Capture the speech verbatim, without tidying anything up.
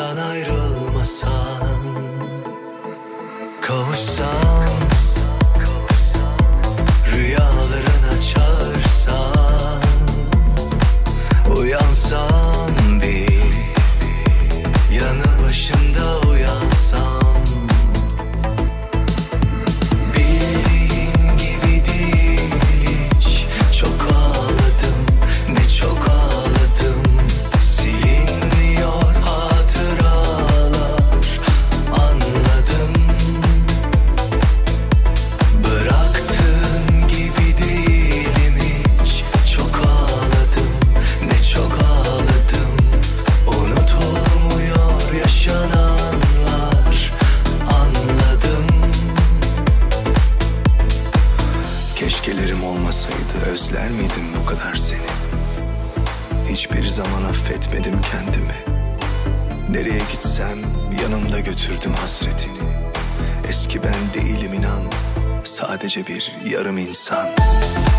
Yanımdan ayrılmasan, kavuşsam, rüyalarına çağırsan, uyansam bir, yanı başında uyansam. Bildiğin gibi değil hiç, çok ağladım, ne çok ağladım. Silinmiyor hatıralar, anladım. Bıraktığın gibi değilim hiç, çok ağladım, ne çok ağladım. Unutulmuyor yaşananlar, anladım. Keşkelerim olmasaydı özler miydim bu kadar seni? Hiçbir zaman affetmedim kendimi. Nereye gitsem yanımda götürdüm hasretini. Eski ben değilim inan, sadece bir yarım insan.